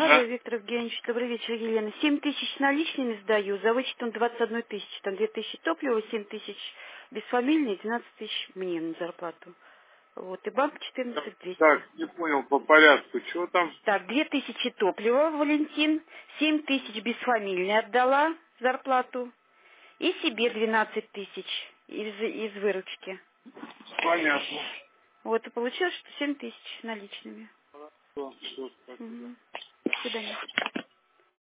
Алло, Да? Виктор Евгеньевич, добрый вечер, Елена. 7 тысяч наличными сдаю, за вычетом 21 тысячи. Там 2 тысячи топлива, 7 тысяч бесфамильные, 12 тысяч мне на зарплату. Вот, и банк 14 200. Так, не понял по порядку. Чего там? Так, 2 тысячи топлива, Валентин, 7 тысяч бесфамильные отдала зарплату. И себе 12 тысяч из выручки. Понятно. Вот, и получилось, что 7 тысяч наличными. Все, спасибо. Мгм. До свидания.